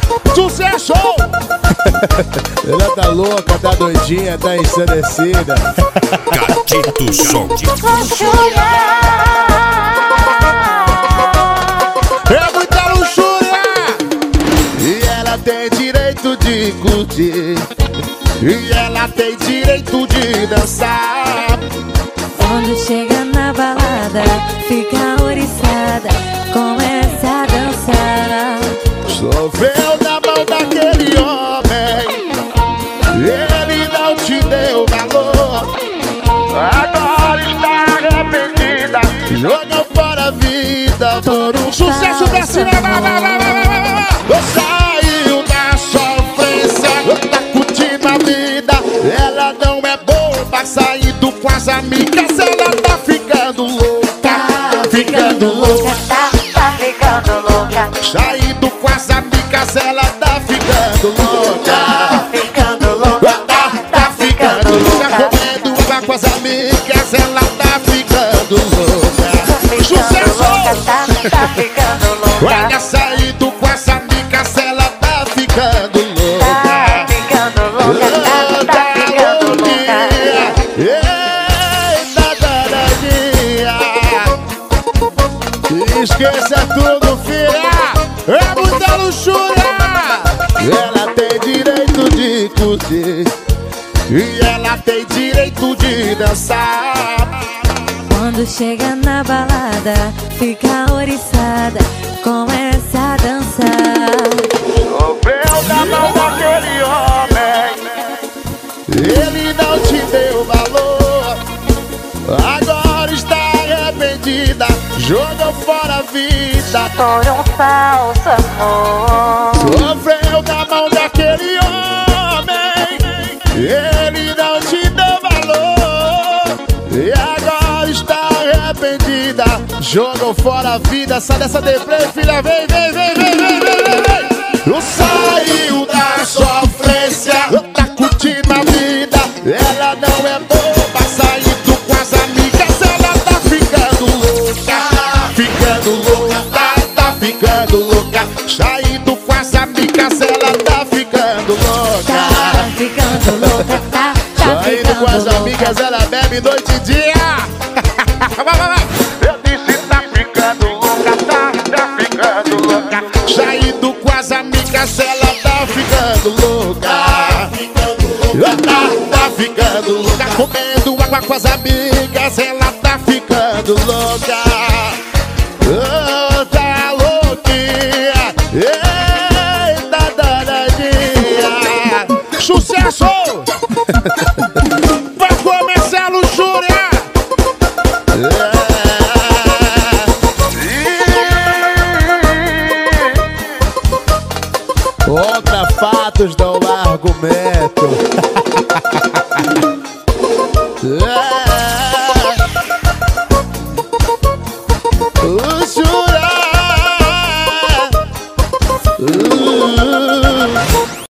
Sucesso! Ela tá louca, tá doidinha, tá ensandecida. Gatito Som. É muita luxúria! E ela tem direito de curtir. E ela tem direito de dançar. Quando chega na balada, fica oriçada, começa a dançar. Sofreu na mão daquele homem, ele não te deu valor. Agora está arrependida, jogou fora a vida por um sucesso pra cima. Saiu da sofrência, tá curtindo a vida. Ela não é boba, saindo com as amigas. Ela tá ficando louca, ficando louca, tá ficando louca. saindo com as amigas. Ela tá ficando louca, Ficando louca, tá ficando louca. Comendo água com as amigas. Ela tá ficando louca. Sucesso! tá ficando louca. Olha, saindo com as amigas. Ela tá ficando louca. Ficando louca, tá ficando louca. Eita, danadinha. Esqueça tudo, filha. É muita luxúria. Ela tem direito de curtir. E ela tem direito de dançar. Quando chega na balada, fica oriçada, começa a dançar. Sofreu da mão daquele homem, ele não te deu valor. Agora está arrependida, jogou fora a vida. Foi um falso amor. Sofreu da mão daquele homem, ele não te deu valor. E agora está arrependida, jogou fora a vida. Sai dessa deprê, filha, vem, vem, vem, vem, vem, vem, vem, vem. Saiu da sofrência, tá curtindo a vida. Ela não é boba, saindo com as amigas. Ela tá ficando louca, tá ficando louca. Saindo com as amigas. Ela tá ficando louca. Tá ficando louca, tá Saindo com as ficando amigas, louca. ela bebe noite e dia. Eu disse tá ficando louca, tá ficando louca. Saindo com as amigas, ela tá ficando louca. Tá ficando louca. Comendo água com as amigas, ela tá ficando louca. Oh, tá louquinha. Eita, danadinha. Sucesso! Vai começar a luxúria! Contra fatos não há argumento.